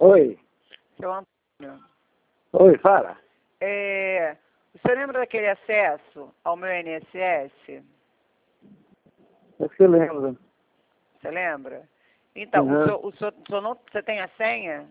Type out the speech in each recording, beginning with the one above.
Oi. Seu Antônio. Oi, fala. O senhor lembra daquele acesso ao meu INSS? Acho que eu lembro. Você lembra? Então, Uhum. o senhor não, você tem a senha?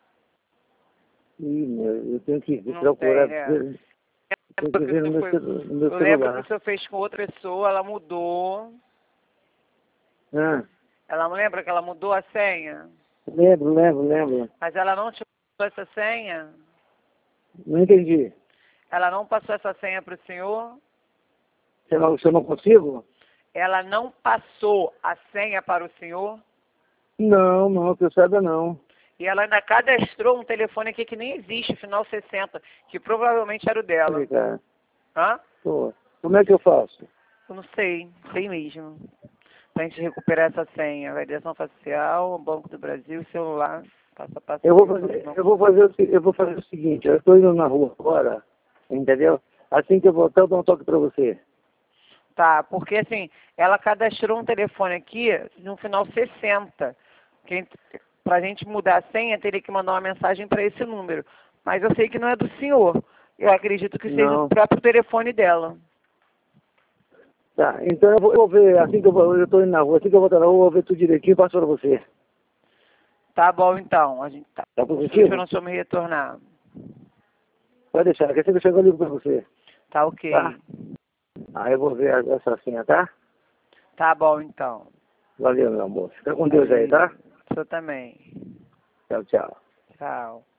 Ih, eu tenho que Não procurar. tem, é. Tenho que ver no meu, no meu Eu lembro que o celular. senhor fez com outra pessoa, ela mudou. Ah, Ela não lembra que ela mudou a senha? lembro. Mas ela não te passou essa senha? Não entendi. Ela não passou essa senha para o senhor? Se eu não consigo? Ela não passou a senha para o senhor? Não, que eu saiba não. E ela ainda cadastrou um telefone aqui que nem existe, final 60, que provavelmente era o dela. Olha, cara. Hã? Pô, como é que eu faço? Eu não sei mesmo. Pra gente recuperar essa senha, validação facial, Banco do Brasil, celular, passo a passo. Eu vou fazer o seguinte, eu estou indo na rua agora, entendeu? Assim que eu voltar, eu dou um toque para você. Tá, porque assim, ela cadastrou um telefone aqui no final 60. Pra gente mudar a senha, teria que mandar uma mensagem para esse número. Mas eu sei que não é do senhor. Eu acredito que seja o Não. próprio telefone dela. Tá, então eu vou ver, assim que eu estou indo na rua, assim que eu voltar na rua, eu vou ver tudo direitinho e passo para você. Tá bom, então. A gente tá. Tá Estou positivo? esperando o senhor me retornar. Pode deixar, que assim que eu chego eu ligo para você. Tá ok. Tá? Aí eu vou ver essa senha, tá? Tá bom, então. Valeu, meu amor. Fica com Deus aí, tá? O senhor também. Tchau, tchau. Tchau.